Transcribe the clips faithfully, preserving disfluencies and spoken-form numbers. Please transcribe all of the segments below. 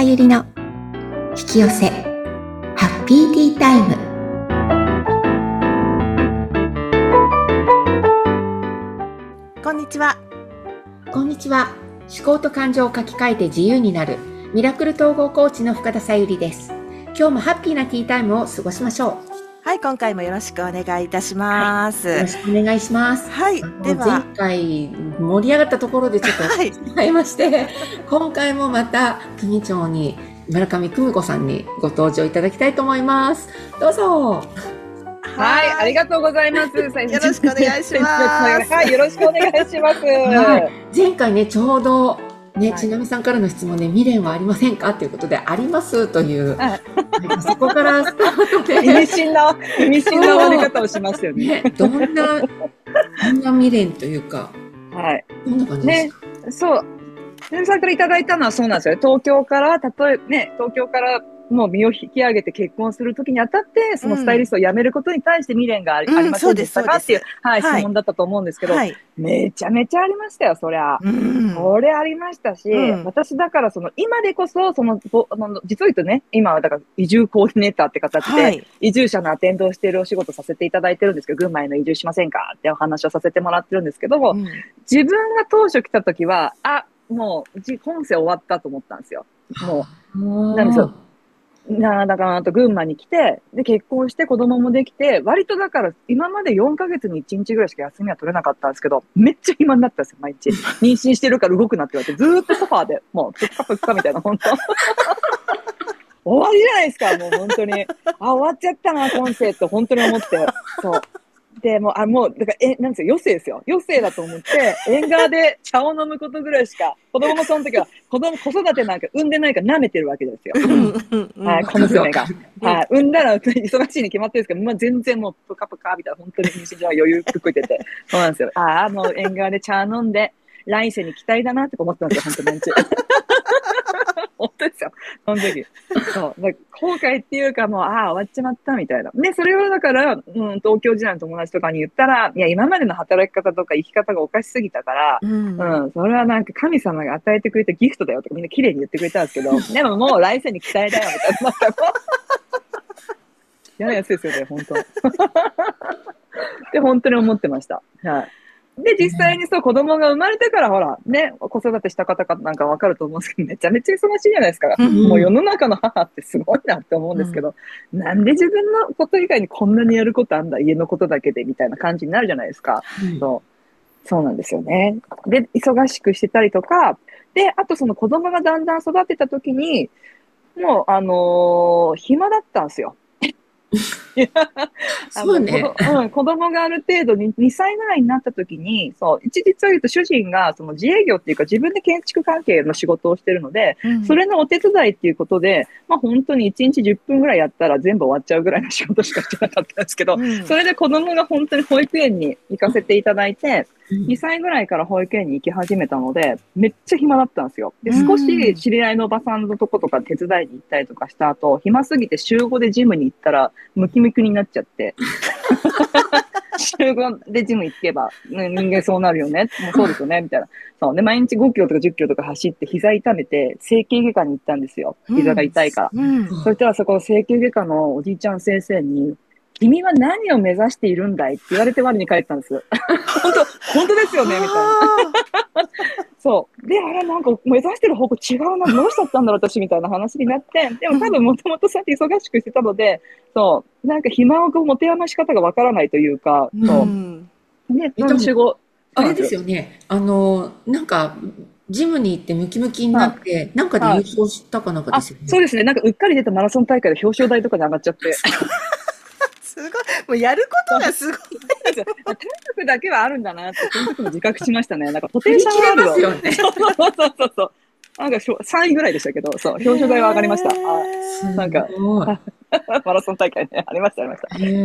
ゆりの引き寄せハッピーティータイム。 こんにちは。 こんにちは。思考と感情を書き換えて自由になるミラクル統合コーチの深田さゆりです。今日もハッピーなティータイムを過ごしましょう。 はい、今回もよろしくお願いいたします。 はい、よろしくお願いします。 はい、では前回盛り上がったところでちょっと違いまして、はい、今回もまた組長に村上久美子さんにご登場いただきたいと思います。どうぞ。 はい、ありがとうございます。よろしくお願いします。 はい、よろしくお願いします。 はい、前回ね、ちょうどね、はい、ちなみさんからの質問で、未練はありませんかということで、ありますという、はい、そこからスタートで。 意味深な、意味深な終わり方をしますよね。 ね、どんな、どんな未練というか、 はい。 どんな感じですか？ ね、そう。ちなみさんからいただいたのはそうなんですよ。東京から、たとえ、ね、東京から、もう身を引き上げて結婚するときにあたって、そのスタイリストを辞めることに対して未練があり、うん、ありませんでしたかっていう、はい、はい、質問だったと思うんですけど、はい、めちゃめちゃありましたよ、そりゃ。うん、これありましたし、うん、私だからその、今でこそ、その、あの実を言うとね、今はだから移住コーディネーターって形で、はい、移住者のアテンドをしているお仕事させていただいてるんですけど、群馬への移住しませんかってお話をさせてもらってるんですけども、うん、自分が当初来たときは、あ、もう、今世終わったと思ったんですよ。もう、なんですよ。なだからあと群馬に来て、で結婚して子供もできて、割とだから今までよんかげつにいちにちぐらいしか休みは取れなかったんですけど、めっちゃ暇になったんですよ、毎日。妊娠してるから動くなって言われて、ずーっとソファーで、もう、ぷっかぷっかみたいな、本当終わりじゃないですか、もう本当に。あ、終わっちゃったな、今世って本当に思って。そう。で、もう、あ、もう、だから、え、なんですよ、余生ですよ。余生だと思って、縁側で茶を飲むことぐらいしか、子供もその時は、子供、子育てなんか産んでないから舐めてるわけですよ。はい、この娘が。はい、産んだら忙しいに決まってるんですけど、まあ、全然もう、ぷかぷかみたいな、本当に日常は余裕くいてて、そうなんですよ。ああ、もう縁側で茶飲んで、来世に期待だなって思ってたんですよ、本当に。本当ですよ。その時。そう。だ後悔っていうかもう、ああ、終わっちまったみたいな。で、それをだから、うん、東京時代の友達とかに言ったら、いや、今までの働き方とか生き方がおかしすぎたから、うん、うん、それはなんか神様が与えてくれたギフトだよとかみんな綺麗に言ってくれたんですけど、でももう来世に期待だよみたいな。なんか嫌なやつですよね、本当。で、本当に思ってました。はい。で、実際にそう、子供が生まれてから、ほら、ね、子育てした方かなんかわかると思うんですけど、めちゃめちゃ忙しいじゃないですか。うん、もう世の中の母ってすごいなって思うんですけど、うん、なんで自分のこと以外にこんなにやることあんだ、家のことだけで、みたいな感じになるじゃないですか。うん、そう。そうなんですよね。で、忙しくしてたりとか、で、あとその子供がだんだん育ってた時に、もう、あのー、暇だったんですよ。 そうね。 うん、子供がある程度ににさいぐらいになった時に、そう、一実を言うと主人がその自営業っていうか自分で建築関係の仕事をしてるので、うん、それのお手伝いっていうことで、まあ本当にいちにちじゅっぷんぐらいやったら全部終わっちゃうぐらいの仕事しかしてなかったんですけど、うん、それで子供が本当に保育園に行かせていただいて、うん、にさいぐらいから保育園に行き始めたので、めっちゃ暇だったんですよ。で、少し知り合いのおばさんのとことか手伝いに行ったりとかした後、暇すぎて週ごでジムに行ったら、ムキムキになっちゃって。週ごでジム行けば、ね、人間そうなるよね。もうそうですよね。みたいな。そう。で、毎日ごキロとかじゅっキロとか走って膝痛めて、整形外科に行ったんですよ。膝が痛いから。うんうん、そしたらそこの整形外科のおじいちゃん先生に、君は何を目指しているんだいって言われて我に返ったんです。本当、本当ですよねみたいな。そう。で、あれなんか目指してる方向違うな、どうしちゃったんだろう私みたいな話になって、でも多分もともとそうやって忙しくしてたので、そう、なんか暇を持て余し方がわからないというか、そう。ね、年後。 あれですよね。あの、なんか、ジムに行ってムキムキになって、なんかで優勝したかなんかですよね。 そうですね。なんかうっかり出たマラソン大会で表彰台とかに上がっちゃって。 すごい。もうやることがすごい。 体力だけはあるんだなって、その時も自覚しましたね。なんかポテンシャルあるよ。 よね。 そうそうそうそう。なんかさんいぐらいでしたけど、そう、表彰台は上がりました。あ、なんか、マラソン大会ね、ありました、ありました。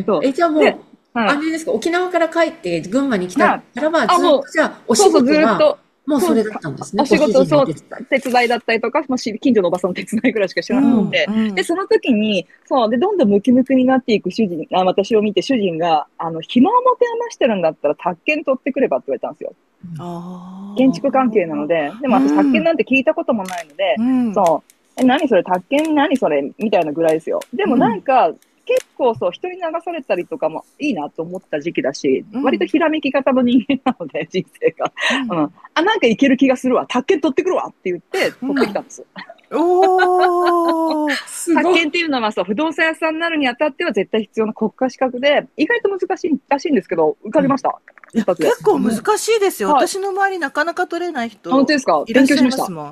そう。え、じゃあもう、あれですか、沖縄から帰って群馬に来たからは、ずっと、じゃあ、お仕事は、もうそれだったんですね。 お仕事、そう、手伝いだったりとか、もし近所のおばさんの手伝いぐらいしか知らなくて、うんうん、で、その時に、そう、で、どんどんムキムキになっていく主人、あ私を見て主人が、あの、暇を持て余してるんだったら、宅建取ってくればって言われたんですよ。あ建築関係なので、でも私、宅建なんて聞いたこともないので、うん、そう、 え、何それ、宅建何それみたいなぐらいですよ。でもなんか、結構そう、人に流されたりとかもいいなと思った時期だし、 うん割とひらめき型の人間なので、人生が。 うんうん。あ、なんかいける気がするわ。宅建取ってくるわって言って、取ってきたんです。 おー。 宅すごい。 建っていうのはそう、不動産屋さんになるにあたっては絶対必要な国家資格で、意外と難しいらしいんですけど、受かりました。 いや一発で。 結構難しいですよ。 はい私の周りなかなか取れない人本当ですか？ いらっしゃい勉強しました。 ますもん。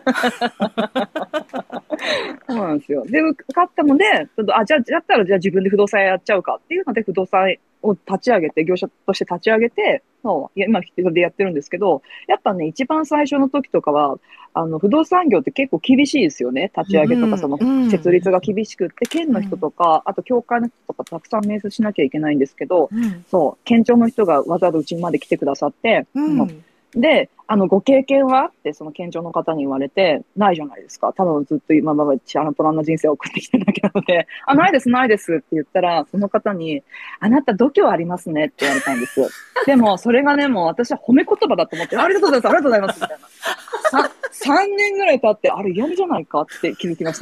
そうなんですよ。で、受かったので、ちょっとあ、じゃあ、だったらじゃあ自分で不動産屋やっちゃうかっていうので、不動産を立ち上げて、業者として立ち上げて、そう、いや、今、それでやってるんですけど、やっぱね、一番最初の時とかは、あの、不動産業って結構厳しいですよね。立ち上げとか、その、 うん設立が厳しくって、県の人とか、あと、教会の人とかたくさん面接しなきゃいけないんですけど、 うんそう、県庁の人がわざわざうちまで来てくださって、 うんもうで、あの、ご経験はってその県庁の方に言われて、ないじゃないですか。ただずっと今までチャランポランな人生を送ってきてるだけなので、あ、ないです、ないですって言ったら、その方に、あなた度胸ありますねって言われたんです。でも、それがね、もう私は褒め言葉だと思って、ありがとうございます、ありがとうございます、みたいな。さ、さんねんぐらい経って、あれ嫌味じゃないかって気づきました。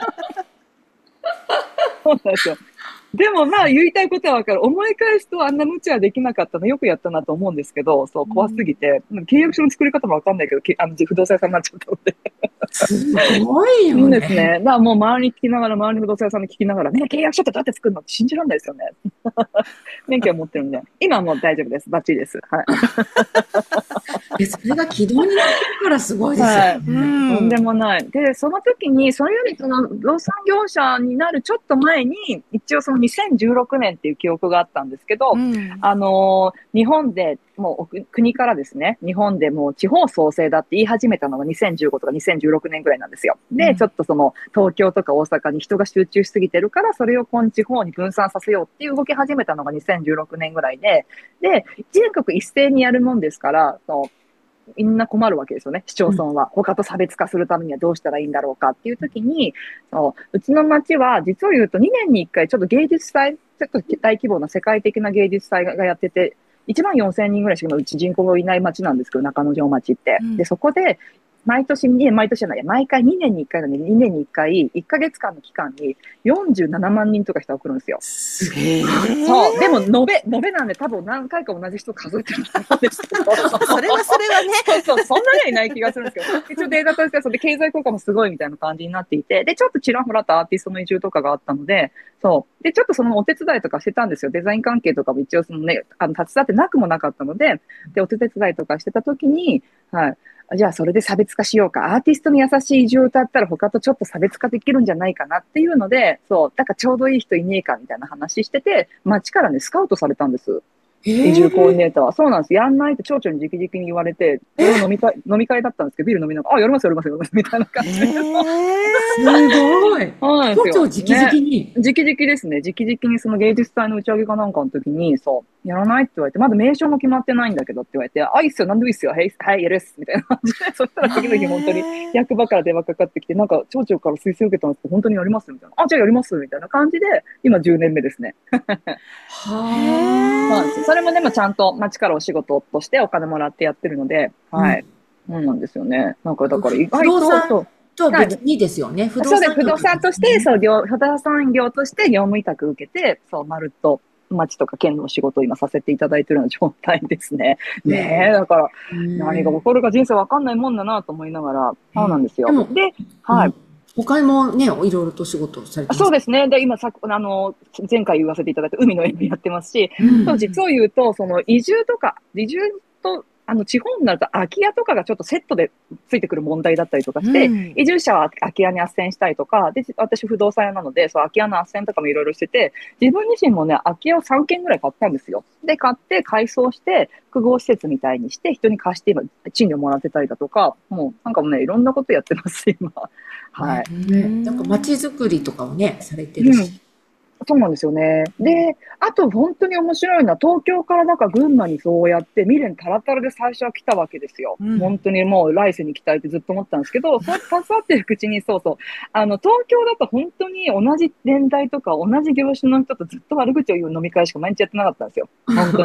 そうなんですよ。でもまあ言いたいことはわかる。思い返すとあんな無茶はできなかったのよくやったなと思うんですけど、そう怖すぎて、うん、契約書の作り方もわかんないけど、けあの不動産屋さんになっちゃったので。 すごいよいいね。 ですね。だからもう周りに聞きながら、周りの不動産屋さんに聞きながら、ね、契約書ってどうやって作るのって信じられないですよね。免許を持ってるんで。今はもう大丈夫です。バッチリです。はい。 で、それが軌道になってるからすごいですよはい。 ね。 とんでもない。で、その時に、それよりその、不動産業者になるちょっと前に、一応そのにせんじゅうろくねんっていう記憶があったんですけど、 うんあのー日本で、もう国からですね、日本でもう地方創生だって言い始めたのがにせんじゅうごとかにせんじゅうろくねんぐらいなんですよ。で、 うんちょっとその東京とか大阪に人が集中しすぎてるから、それをこの地方に分散させようっていう動き始めたのがにせんじゅうろくねんぐらいで、で、全国一斉にやるもんですから、そうみんな困るわけですよね、市町村は。他と差別化するためにはどうしたらいいんだろうかっていう時に、そううちの町は実を言うとにねんにいっかいちょっと芸術祭、ちょっと大規模な世界的な芸術祭がやってて、いちまんよんせんにんぐらいしかうち人口がいない町なんですけど、中之条町って。 うんで、そこで、毎年にねん、毎年じゃないや、毎回にねんにいっかいなので、にねんにいっかい、いっかげつかんの期間によんじゅうななまんにんとか人が来るんですよ。 すごい。 へーそう。でも、延べ、延べなんで多分何回か同じ人数えてると思うんですけど。 それはそれはね。 そうそう、そんなにはいない気がするんですけど、一応データとしてはそれで経済効果もすごいみたいな感じになっていて、で、ちょっとちらほらとアーティストの移住とかがあったので、そう。で、ちょっとそのお手伝いとかしてたんですよ。デザイン関係とかも一応そのね、あの、立ち去ってなくもなかったので、で、お手伝いとかしてた時に、はい。じゃあそれで差別化しようか。アーティストに優しい移住を歌ったら他とちょっと差別化できるんじゃないかなっていうので、そう、だからちょうどいい人いねえかみたいな話してて、街からね、スカウトされたんです。移住コーディネーターは。そうなんです。やんないって町長に直々に言われて、それを飲み会、飲み会だったんですけど、ビール飲みながら、あ、やりますやりますやります、みたいな感じで。 へすごい。 そうなんですよ。 都庁直々に。 直々ですね。直々にその芸術祭の打ち上げかなんかの時に、そう、やらないって言われて、まだ名称も決まってないんだけどって言われて、あ、いいっすよ、なんでもいいっすよ、はい、はい、やるっす、みたいな感じで、そしたら次の日本当に役場から電話かかってきて、なんか町長から推薦受けたんですけど、本当にやりますみたいな。あ、じゃあやりますみたいな感じで、今じゅうねんめですね。そうなはんですよ。それもでもちゃんと町からお仕事としてお金もらってやってるので、はい。そうなんですよね。なんかだから意外と、 不動産そう。 と別にですよね。不動そうです。 産不動産として、そう、業不動産業として業務委託受けて、そう、まるっと町とか県のお仕事を今させていただいているような状態ですね。ねえ、だから、何が起こるか人生わかんないもんだなと思いながら、そうなんですよ。 でもで、はい。 他にもね、いろいろと仕事をされてます。 そうですね。で、今さ、あの、前回言わせていただいた海の園やってますし、 うんそう実を言うと、その移住とか、移住と、あの、地方になると空き家とかがちょっとセットでついてくる問題だったりとかして、 うん移住者は空き家に斡旋したりとか、で、私不動産屋なので、そう、空き家の斡旋とかもいろいろしてて、自分自身もね、空き家をさんけんぐらい買ったんですよ。で、買って改装して、複合施設みたいにして、人に貸して今、賃料もらってたりだとか、もう、なんかもうね、いろんなことやってます、今。はい。 ね、なんか街づくりとかをね、されてるし。 そうなんですよね。で、あと本当に面白いのは、東京からなんか群馬にそうやって未練タラタラで最初は来たわけですよ。 うん本当にもう来世に来たいってずっと思ったんですけど、そう携わってるうちに、そうそう。あの、東京だと本当に同じ年代とか同じ業種の人とずっと悪口を言う飲み会しか毎日やってなかったんですよ。本当に。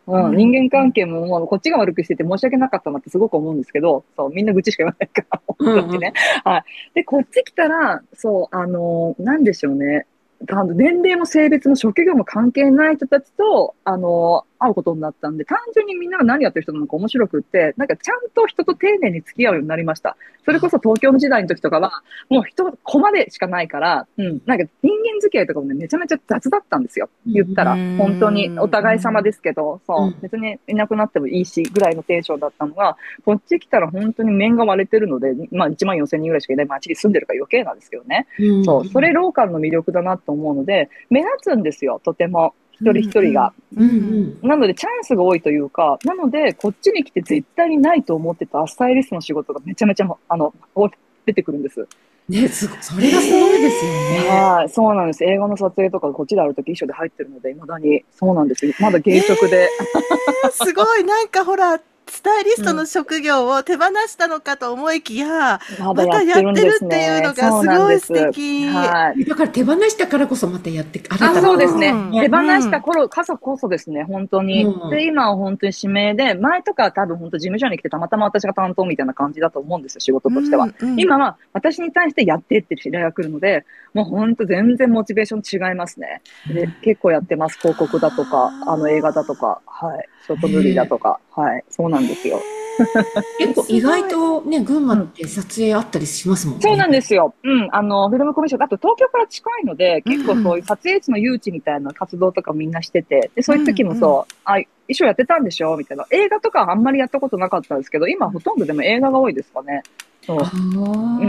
うん、人間関係ももうこっちが悪くしてて申し訳なかったなってすごく思うんですけど、そう、みんな愚痴しか言わないから、本当にね。はい。で、こっち来たら、そう、あのーなんでしょうね。あの年齢も性別も職業も関係ない人たちと、あのー会うことになったんで、単純にみんなが何やってる人なのか面白くって、なんかちゃんと人と丁寧に付き合うようになりました。それこそ東京の時代の時とかは、もう人、コマでしかないから、うん、なんか人間付き合いとかもね、めちゃめちゃ雑だったんですよ。言ったら。本当に、お互い様ですけど、そう、別にいなくなってもいいし、ぐらいのテンションだったのが、こっち来たら本当に面が割れてるので、まあいちまんよんせんにんぐらいしかいない街に住んでるから余計なんですけどね。そう、それローカルの魅力だなと思うので、目立つんですよ、とても。一人一人が。なので、チャンスが多いというか、なので、こっちに来て絶対にないと思ってたスタイリストの仕事がめちゃめちゃ、あの、出てくるんです。 ね、すごそれがすごいですよね。 はい、そうなんです。映画の撮影とかこっちであるとき一緒で入ってるので、未だに。そうなんですよ。まだ現職で。 えー、すごい。なんかほら、スタイリストの職業を手放したのかと思いきや、うん、またやってるっていうのがすごい素敵。 はい。 だから手放したからこそまたやって、 ああ、そうですね。手放した頃、傘こそですね、本当に。うん、で、今は本当に指名で、前とかは多分本当事務所に来てたまたま私が担当みたいな感じだと思うんですよ、仕事としては。うんうん、今は私に対してやってっていう依頼が来るので、もう本当全然モチベーション違いますね。で、結構やってます。広告だとか、あの映画だとか、はい。ショートムービーだとか、はい。そうなんですよ。 結構意外とね、群馬って撮影あったりしますもんね。 そうなんですよ。うん。あの、フィルムコミッション、あと東京から近いので、結構そういう撮影地の誘致みたいな活動とかみんなしてて、で、そういう時もそう、うんうん、あ、衣装やってたんでしょみたいな。映画とかはあんまりやったことなかったんですけど、今ほとんどでも映画が多いですかね。そう。うん。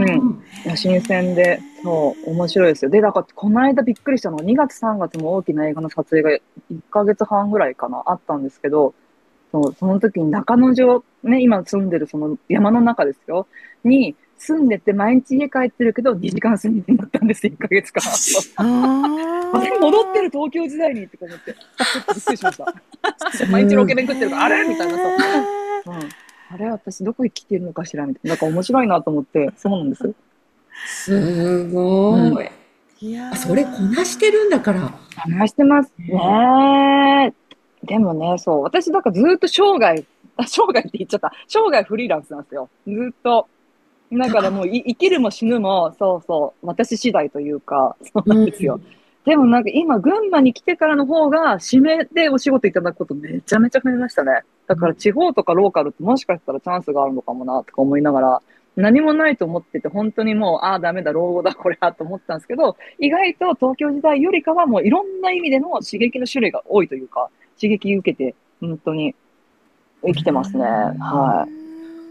新鮮で、そう、面白いですよ。で、だから、この間びっくりしたのは、にがつさんがつも大きな映画の撮影がいっかげつはんぐらいかな、あったんですけど、そう、その時に中野城、ね、今住んでるその山の中ですよ、に住んでて毎日家帰ってるけどにじかん睡眠になったんですよ、いっかげつかん。私戻ってる東京時代にって思って、ちょっとびっくりしました。毎日ロケ弁食ってるから、あれみたいなさ。うん、あれ私どこに来てるのかしらみたいな。なんか面白いなと思って、そうなんです。 すごい。うん、いやそれこなしてるんだから。 こなしてますね。でもね、そう、私だからずっと生涯、生涯って言っちゃった。生涯フリーランスなんですよ。ずっと。だからもう生きるも死ぬも、そうそう、私次第というか、そうなんですよ。うん、でもなんか今、群馬に来てからの方が、指名でお仕事いただくことめちゃめちゃ増えましたね。だから地方とかローカルってもしかしたらチャンスがあるのかもな、とか思いながら、何もないと思ってて、本当にもう、ああ、ダメだ、老後だ、これは、と思ったんですけど、意外と東京時代よりかはもういろんな意味での刺激の種類が多いというか、刺激受けて、本当に生きてますね。はい。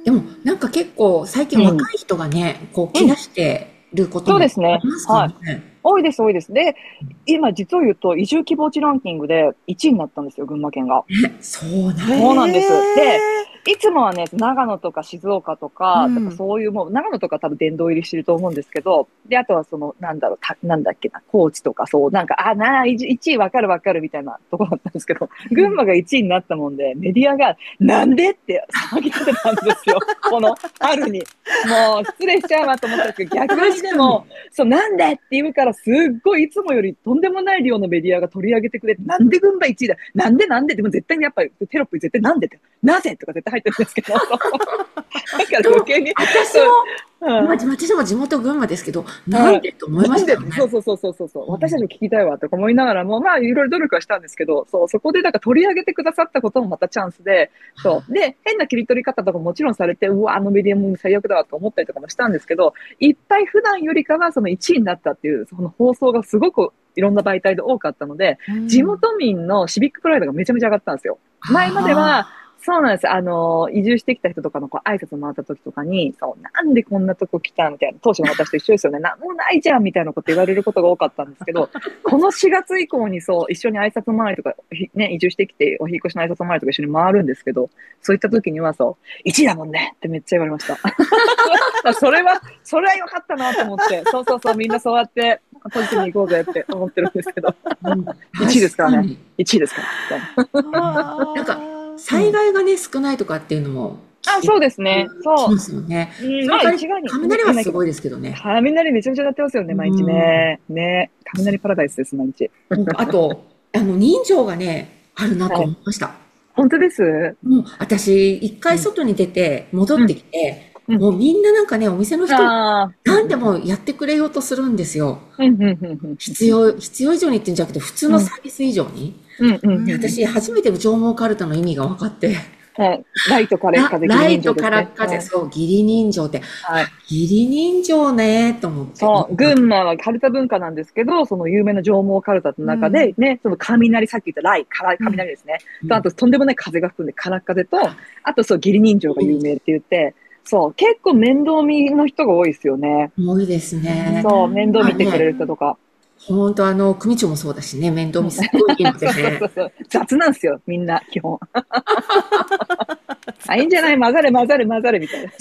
でも、なんか結構、最近若い人がね、うん、こう、来だしてることもありますかね。そうですね。はい。 多いです、多いです。で、今、実を言うと、移住希望地ランキングでいちいになったんですよ、群馬県が。 え、そうなんです。 そうなんです。で、いつもはね、長野とか静岡とか、うん、かそういうもう、長野とか多分殿堂入りしてると思うんですけど、で、あとはその、なんだろう、たなんだっけな、高知とかそう、なんか、あ、なあ、いちいわかるわかるみたいなところだったんですけど、群馬がいちいになったもんで、メディアが、なんでって騒ぎ立てたんですよ。この春に。もう、失礼しちゃうわと思ったんですけど、逆にでも、そう、なんでって言うから、すっごいいつもよりとんでもない量のメディアが取り上げてくれて、なんで群馬いちいだなんでなんででも絶対にやっぱりテロップに絶対なんでって、なぜとか絶対入ってるんですけど。だから余計に。 私も、うん、私も地元群馬ですけど、なんでと思いましたよね。 そうそうそうそうそう。私たちも聞きたいわとか思いながらも、まあいろいろ努力はしたんですけど、そう、そこでなんか取り上げてくださったこともまたチャンスで、そう。で、変な切り取り方とかもちろんされて、うわ、あのメディアも最悪だわと思ったりとかもしたんですけど、いっぱい普段よりかはそのいちいになったっていう、その放送がすごくいろんな媒体で多かったので、地元民のシビックプライドがめちゃめちゃ上がったんですよ。前までは、そうなんです。あの、移住してきた人とかのこう挨拶回った時とかに、そう、なんでこんなとこ来たみたいな、当初の私と一緒ですよね。なんもないじゃんみたいなこと言われることが多かったんですけど、このしがつ以降にそう、一緒に挨拶回りとか、ね、移住してきて、お引越しの挨拶回りとか一緒に回るんですけど、そういった時にはそう、いちいだもんねってめっちゃ言われました。それは、それは良かったなと思って、そうそうそう、みんなそうやって、ポジティブに行こうぜって思ってるんですけど、うん、いちいですからね。いちいですから。 なんか、災害がね、少ないとかっていうのも。 あ、そうですね。そう。 ですよね。まあ、一概に。雷はすごいですけどね。 雷めちゃめちゃ鳴ってますよね、毎日ね。ね。雷パラダイスです、毎日。 あと、あの、人情がね、あるなと思いました。 本当です。 もう、私、一回外に出て、戻ってきて、 うんもうみんななんかね、お店の人、 ああ。 何でもやってくれようとするんですよ。 うんうんうんうん必要、必要以上にって言うんじゃなくて、普通のサービス以上に。 うんうんうんで、私、初めて上毛かるたの意味が分かって、 はい。ライトからラ、 風、義ライト理人情ですね。 から風、 はい。 そう、義理人情って、 はい。 義理人情ね、と思って。 そう、群馬はカルタ文化なんですけど、その有名な上毛カルタの中で、ね、その雷、さっき言った雷、から雷ですね。と、あととんでもない風が吹くんで、から風と、あとそう、義理人情が有名って言って、そう、結構面倒見の人が多いですよね。 多いですね。 そう、面倒まあ見てくれるね、 人とか。 本当あの、組長もそうだしね、面倒うん見すっごいいいのそうそうそでね。 うそう。雑なんですよ、みんな、基本。あ、いいんじゃない混ざれ混ざれ混ざれみたいな。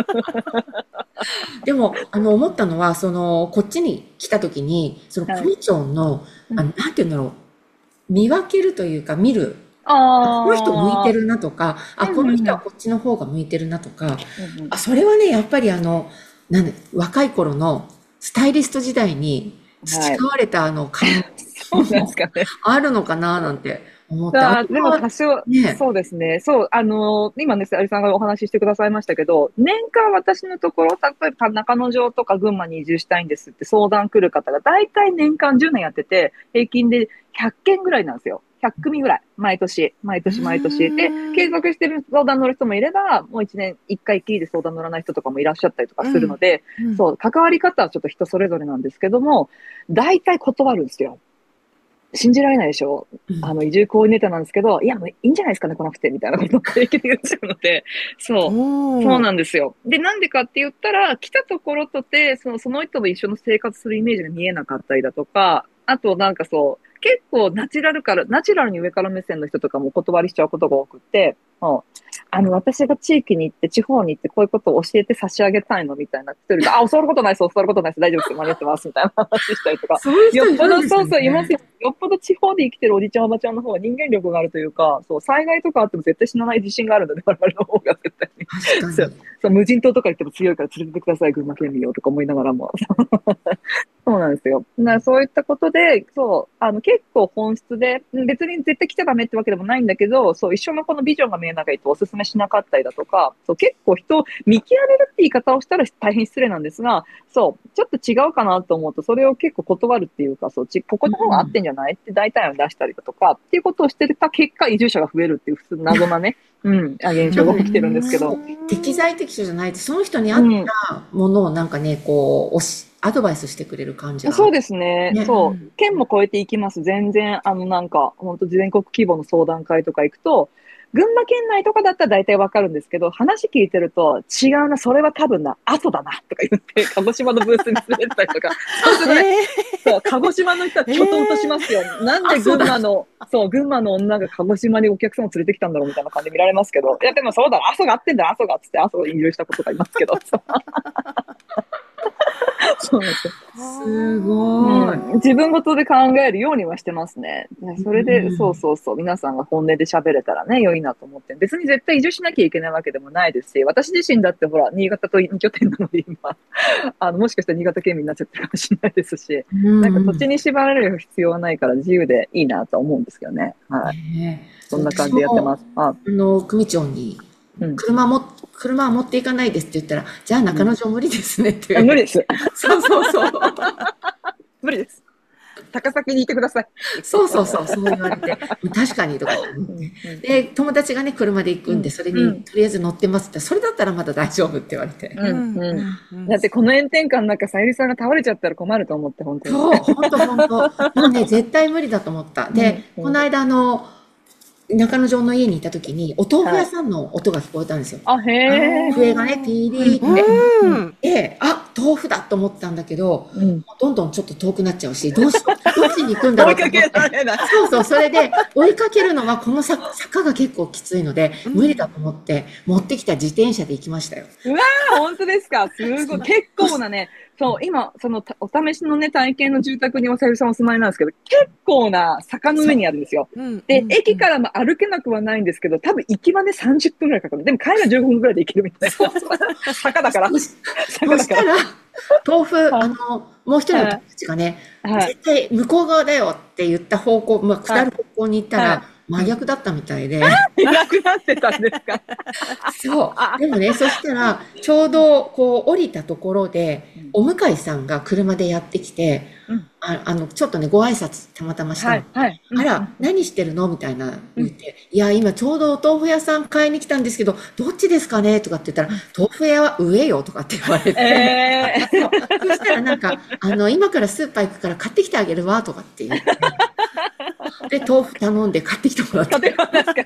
でも、あの、思ったのは、その、こっちに来た時に、そのはい。 組長の、あの、なんて言うんだろう、見分けるというか、見る。あ、この人向いてああ、 るなとか、あ、 うんうんうん。 この人はこっちの方が向いてるなとか、 うんうん。 あ、それはね、やっぱりあの、なんで、若い頃のスタイリスト時代にはい。 培われたあの感そうなんですかね。 あるのかななんて思って、ああー、でもれは多少、 ね、 そうですね。そう、あのー今ね、アリさんがお話ししてくださいましたけど、年間私のところ、例えば中之条とか群馬に移住したいんですって相談来る方が、だいたい年間じゅうねんやってて、平均でひゃっけんぐらいなんですよ。ひゃく組ぐらい。毎年、毎う年、毎年。で、継ーん。 続してる相談乗る人もいれば、もういちねんいっかいきりで相談乗らない人とかもいらっしゃったりとかうん。 するので、 うん。 そう、関わり方はちょっと人それぞれなんですけども、大体断るんですよ。信じられないでしょ？ うん、 あの、移住コーディネーターなんですけど、いや、もういいんじゃないですかね、来なくて、みたいなことを平気で言っちゃうので、 おそう。そうー。 なんですよ。で、なんでかって言ったら、来たところとて、その、その人と一緒の生活するイメージが見えなかったりだとか、あとなんかそう、結構ナチュラルから、ナチュラルに上から目線の人とかもお断りしちゃうことが多くて、うん、あの、私が地域に行って、地方に行って、こういうことを教えて差し上げたいのみたいな人よりか、あ、教わることないです、教わることないです、大丈夫です、間に合ってます、みたいな話したりとか、 そういうよっ人いるんですぽどそうそう、いますね。 よ。よっぽど地方で生きてるおじちゃんおばちゃんの方が人間力があるというか、そう、災害とかあっても絶対死なない自信があるので、我々の方が絶対に。そう、 確かに。 そう、無人島とか行っても強いから連れてってください、群馬県民よとか思いながらも。そうなんですよ。なそういったことで、そう、あの、結構本質で、うん別に絶対来ちゃダメってわけでもないんだけど、そう、一緒のこのビジョンが見えないとお勧めしなかったりだとか、そう、結構人を見極めるって言い方をしたら大変失礼なんですが、そう、ちょっと違うかなと思うと、それを結構断るっていうか、そう、ち、ここうの方が合っん。 てんじゃないって大体を出したりだとか、っていうことをしてた結果、移住者が増えるっていう普通の謎なね、うん、あ現なんかね、 象が起きてるんですけど、 そう、適材適所じゃないと、その人に合っうん、 たものをなんかね、こう、おし、アドバイスしてくれる感じが。 そうですね。 ね。 そう。県も超えていきます。全然、あの、なんか、本当全国規模の相談会とか行くと、群馬県内とかだったら大体わかるんですけど、話聞いてると、違うな、それは多分な、阿蘇だな、とか言って、鹿児島のブースに連れてたりとか、そうするとね、 えそう、鹿児島の人はー、えきょとんとしますよ。なんあ、 でそうだ。 群馬の、そう、群馬の女が鹿児島にお客さんを連れてきたんだろうみたいな感じで見られますけど、いや、でもそうだ、阿蘇が合ってんだ、阿蘇が、つって阿蘇を移住したことがいますけど、そうそうなんですよ。 すはあ。 ごい。 うん、自分ごとで考えるようにはしてますね。ねうそれで、そうん。 そうそう、皆さんが本音で喋れたらね、良いなと思って。別に絶対移住しなきゃいけないわけでもないですし、私自身だってほら、新潟と二拠点なので今、あの、もしかしたら新潟県民になっちゃってるかもしれないですし、 うなんかんうん。 土地に縛られる必要はないから自由でいいなと思うんですけどね。はい。 ねえ。そう、 そんな感じでやってま私も、 す。あ、 あの、組長に、 うん、 車も、車は持っていかないですって言ったら、じゃあうん。 中之条無理ですねって言われて。 あ無理です。 そうそうそう。 無理です。高崎にいてください。 そうそうそう、そう言われて、確かにとかって思っうん、 て。 うん、 で、友達がね、車で行くんで、 うん、 それうん。 にとりあえず乗ってますって、それだったらまだ大丈夫って言われて。 うん、 うん、 うん。 うん、うん。 だってこの炎天下の中、さゆりさんが倒れちゃったら困ると思って、本当に。 そう、ほんとほんと。もうね、絶対無理だと思った。で、 うん、うん。 この間あの、中之条の家にいた時に、お豆腐屋はい。 さんの音が聞こえたんですよ。 あ、へあえ。 笛がね、ピうん、 ーリーって。 うん、うん。 ーうん。 で、あ、豆腐だと思ったんだけど、 うん。 どんどんちょっと遠くなっちゃうし、どうしよう、どうしに行くんだろうと追いかけ思って。 られない。 そうそう、それで追いかけるのはこのさ坂が結構きついので、 うん。 無理だと思って、持ってきた自転車で行きましたよ。 うわー、本当ですか。すごい。 そう、 結そし構なね、そう、今、その、たお試しのね、体験の住宅におさゆりさんお住まいなんですけど、結構な坂の上そう、 にあるんですよ。 うん、うで、 ん、うん。 駅からも歩けなくはないんですけど、多分行きまでさんじゅっぷんぐらいかかる。でも帰りはじゅうごふんぐらいで行けるみたいな。 そうそうそう。 坂だから。 そし坂だから。 そしたら、豆腐、あはの、もう一人の友い、 達がね、 はい、 絶対向こう側だよって言った方向、まあ、 はい、 下る方向に行ったはい、 ら、 真逆だったみたいで。 いなくなってたんですか？ そう。でもね、そしたら、ちょうど、こう、降りたところで、お向かいさんが車でやってきて、うん、ああの、ちょっとね、ご挨拶たまたましたの。はいはい、あら、うん、何してるのみたいな言って、うん、いや、今ちょうどお豆腐屋さん買いに来たんですけど、どっちですかねとかって言ったら、豆腐屋は上よとかって言われて。えー、そしたらなんか、あの、今からスーパー行くから買ってきてあげるわとかって言って。で、豆腐頼んで買ってきてもらって。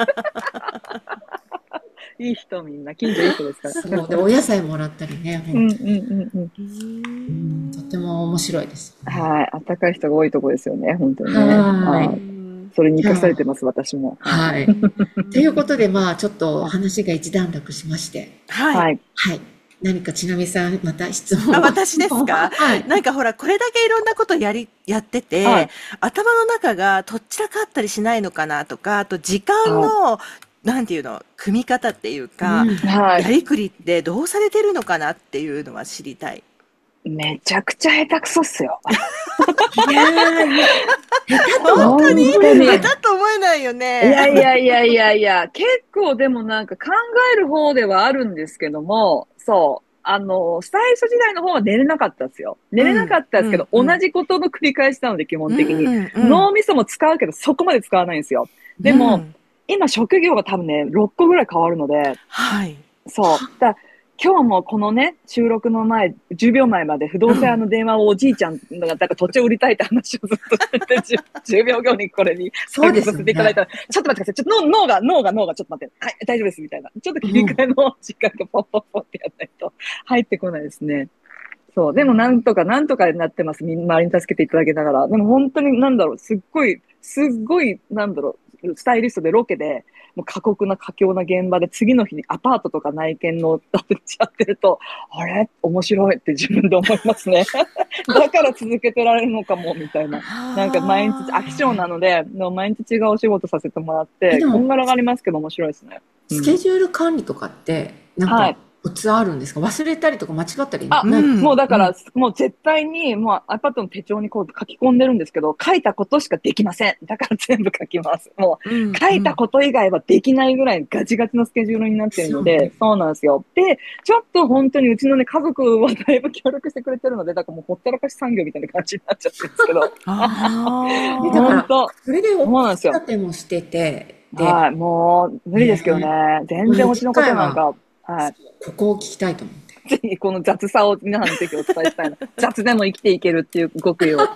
いい人みんな、近所いい人ですから。 そう。で、お野菜もらったりね、本当に。うんうんうんうん。とても面白いです、 ね。はい。あったかい人が多いところですよね、本当にね。はい。それに生かされてます、私も。 はい。ということで、まあ、ちょっと話が一段落しまして。 はい。 はい。何かちなみさん、また質問。 あ、私ですか？はい。なんかほら、これだけいろんなことやり、やってて、はい、頭の中がとっちらかったりしないのかなとか、あと時間の、なんていうの、組み方っていうか、うんはい、やりくりってどうされてるのかなっていうのは知りたい。 めちゃくちゃ下手くそっすよ。 いやー、本当に下手と思えないよね。 いやいやいやいやいや、結構でもなんか考える方ではあるんですけども、そう。あの、最初時代の方は寝れなかったですよ。寝れなかったですけど、うんうん、同じことの繰り返しなので、基本的に、うんうん。脳みそも使うけど、そこまで使わないんですよ。でも、うん、今職業が多分ね、ろっこぐらい変わるので、 はい。 そう。だ今日もこのね、収録の前、じゅうびょうまえまで不動産屋の電話をおじいちゃんが、なんか土地を売りたいって話をずっとしてて、じゅうびょうごにこれに参加させていただいたら、ね、ちょっと待ってください。ちょっと脳が、脳が、脳が、ちょっと待って。はい、大丈夫です、みたいな。ちょっと切り替えの時間がポッポッポッってやらないと入ってこないですね。そう。でもなんとか、なんとかになってます。みんな周りに助けていただきながら。でも本当になんだろう、すっごい、すっごい、なんだろう、スタイリストでロケで、もう過酷な佳境な現場で次の日にアパートとか内見のやってると、あれ面白いって自分で思いますね。だから続けてられるのかも、みたいな。なんか毎日、飽き性なので、毎日違うお仕事させてもらって、こんがらがありますけど面白いですね。 スケジュール管理とかって、なんか、はいコツあるんですか？忘れたりとか間違ったりあ、うん、もうだから、うん、もう絶対に、もう iPad の手帳にこう書き込んでるんですけど、書いたことしかできません。だから全部書きます。もう、うん、書いたこと以外はできないぐらいガチガチのスケジュールになってるので、そう、そうなんですよ。で、ちょっと本当にうちのね、家族はだいぶ協力してくれてるので、だからもうほったらかし産業みたいな感じになっちゃってるんですけど。 ああ。本当。それでお子育てもしてて、 はい、もう無理ですけどね。ね全然うちのことなんか、はい。 ここを聞きたいと思って。 ぜひこの雑さを皆さんにぜひお伝えしたいな。雑でも生きていけるっていう極意を。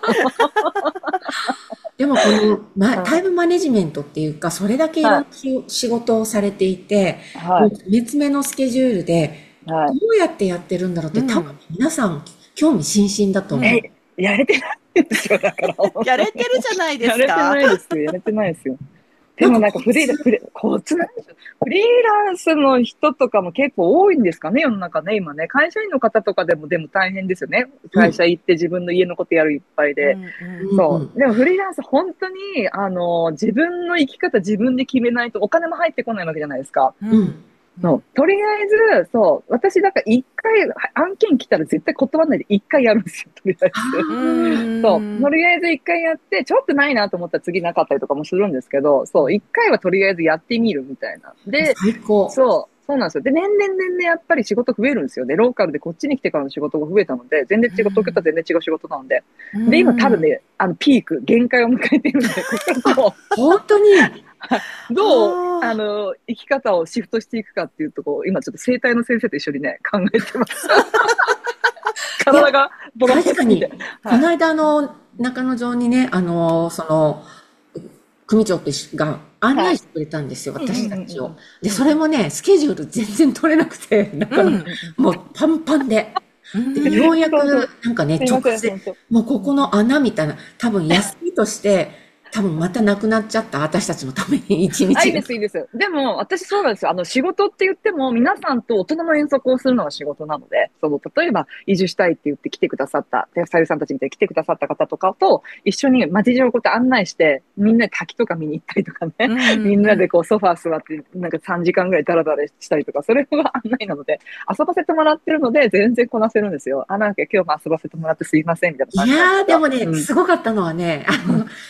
でもこの、ま、タイムマネジメントっていうか、それだけいろんな仕事をされていて、はい、めつめのスケジュールで、はい、どうやってやってるんだろうって、うん、多分皆さん興味津々だと思う。 え、やれてないんですよ、だから。 やれてるじゃないですか。 やれてないですよ、やれてないですよ。でもなんかフリー、フリー、コツなんですよ。フリーランスの人とかも結構多いんですかね、世の中ね、今ね。会社員の方とかでも、でも大変ですよね。会社行って自分の家のことやるいっぱいで。うん、そう。でもフリーランス本当に、あの、自分の生き方自分で決めないとお金も入ってこないわけじゃないですか。うんそう。とりあえず、そう。私、だから一回、案件来たら絶対断らないで一回やるんですよ、とりあえず。そう。とりあえず一回やって、ちょっとないなと思ったら次なかったりとかもするんですけど、そう。一回はとりあえずやってみるみたいな。で、 最高。 そう。そうなんですよ。で、年々年々やっぱり仕事増えるんですよね。ローカルでこっちに来てからの仕事が増えたので、全然違う、東京とは全然違う仕事なので。で、今多分ね、あの、ピーク、限界を迎えているので、ここからもう。 本当にどう、あの、生き方をシフトしていくかっていうところ、今ちょっと生体の先生と一緒にね、考えてます。体がボロボロ確かに、はい、この間、あの、中野城にね、あの、その、組長が案内してくれたんですよ、はい、私たちを。で、それもね、スケジュール全然取れなくて、なんか、うん、もうパンパンで。でようやく、なんかね、直接、もうここの穴みたいな、多分休みとして、多分またなくなっちゃった私たちのために一日。 いいです、いいです。でも、私そうなんですよ。あの、仕事って言っても、皆さんと大人の遠足をするのが仕事なので、その、例えば、移住したいって言って来てくださった、さゆりさんたちみたいに来てくださった方とかと、一緒に街中をこうやって案内して、みんなで滝とか見に行ったりとかね、うんうん、みんなでこうソファー座って、なんかさんじかんぐらいダラダラしたりとか、それが案内なので、遊ばせてもらってるので、全然こなせるんですよ。あ、なんか今日も遊ばせてもらってすいません、みたいな感じ。 いやー、でもね、うん、すごかったのはね、あの、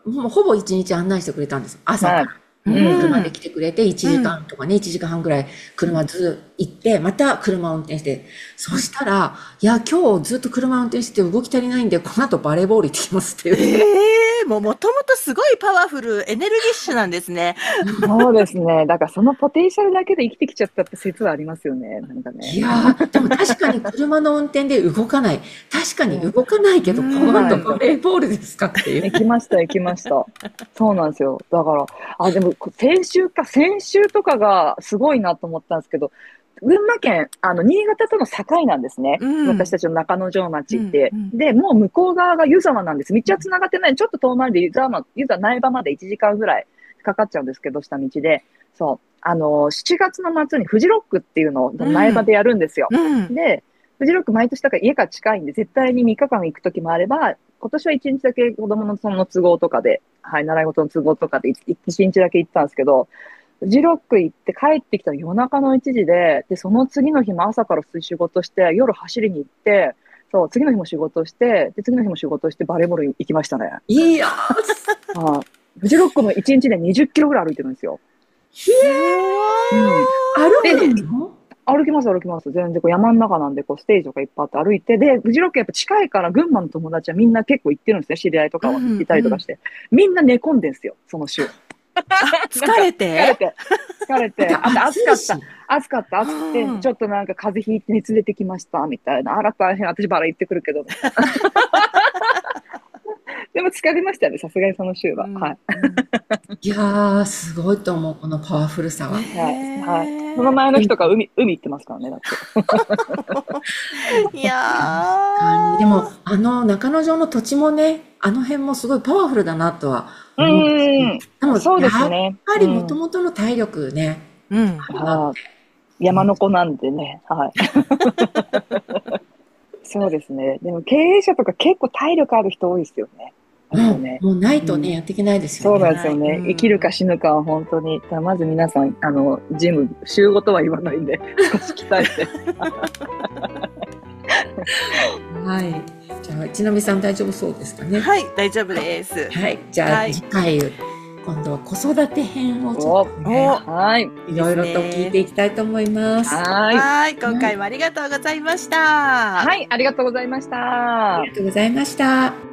もうほぼ一日案内してくれたんです。朝から。 はい。 ううんん。 車で来てくれて、1 うん。 時間とかね、いちじかんはんぐらい車ずっ行って、また車を運転して、そしたら、いや、今日ずっと車運転してて動き足りないんで、この後バレーボール行ってきますって言って。 ええもうもともとすごいパワフル、エネルギッシュなんですね。 そうですね。だからそのポテンシャルだけで生きてきちゃったって説はありますよね。なんかいね。 やー、でも確かに車の運転で動かない。確かにうん。 動かないけうど、このはい。 後ん。 バレーボールですかっていう。 行きました、行きました。そうなんですよ。だから、あ、でも、こ先週か、先週とかがすごいなと思ったんですけど、群馬県、あの、新潟との境なんですね。 うん。 私たちの中之条うん。 町って。 うん。 で、もう向こう側が湯沢なんです。道は繋がってない。ちょっと遠回りで湯沢ま、湯沢苗場までいちじかんぐらいかかっちゃうんですけど、下道で。そう。あの、しちがつの末にフジロックっていうのをうん。 苗場でやるんですよ。 うん。 で、フジロック毎年だから家が近いんで、絶対にみっかかん行くときもあれば、今年はいちにちだけ子供のその都合とかで、はい、習い事の都合とかでいいちにちだけ行ったんですけど、フジロック行って帰ってきたら夜中のいちじで、で、その次の日も朝から普通に仕事して、夜走りに行って、そう、次の日も仕事して、で、次の日も仕事してバレーボール行きましたね。 いやー、 はい。フジロックもいちにちでにじゅっキロぐらい歩いてるんですよ。 ひえすごうん。 ー、歩で、 くの？ 歩きます、歩きます。全然こう山の中なんで、こうステージとかいっぱいあって歩いて、で、フジロックやっぱ近いから群馬の友達はみんな結構行ってるんですね。知り合いとい。うかは行ってん。うん。 たりとかして。みんな寝込んでんすよ、その週。 あ、疲なんか、 れて疲れて、疲れて、 だってあと暑かった、 暑いし。 暑かった、 う暑くて、ちん。 ょっとなんか風邪ひいて熱出てきました、みたいな。あら大変、私バラ行ってくるけど、みたいな。でも疲れましたね、さすがにその週は。はうん。 い。 うん。 いやー、すごいと思う、このパワフルさは。 はい。 ねはい。その前の日とか海、海行ってますからね、だって。 え。いや確かに。でも、 ー。 あの、中之条の土地もね、あの辺もすごいパワフルだなとはう思うーし、でん。 も、 そうですやっね。 ぱりもとうん。 もとの体力ね、 うん。 あるなってはい。 思う。 山の子なんでね。はい。そうですね。でも経営者とか結構体力ある人多いですよね。ほんうん、 とね。 もうないとね、 うん。 やっていけないですよそうなんね。 ですよない。うね。生きるかん。 死ぬかは本当に。だからまず皆さん、あの、ジム、週ごとは言わないんで、少し鍛えて。 はい。じゃあ、ちなみさん大丈夫そうですかね。 はい、大丈夫です。 はい。じゃあ、 はい。 次回、今度は子育て編をちょっお、 とね、 お、 はい。 いですろいろと聞いてね。 いきたいと思います。 はい。 はい、今はい。 回もありがとうございました。 はい、ありがとうございました。 ありがとうございました。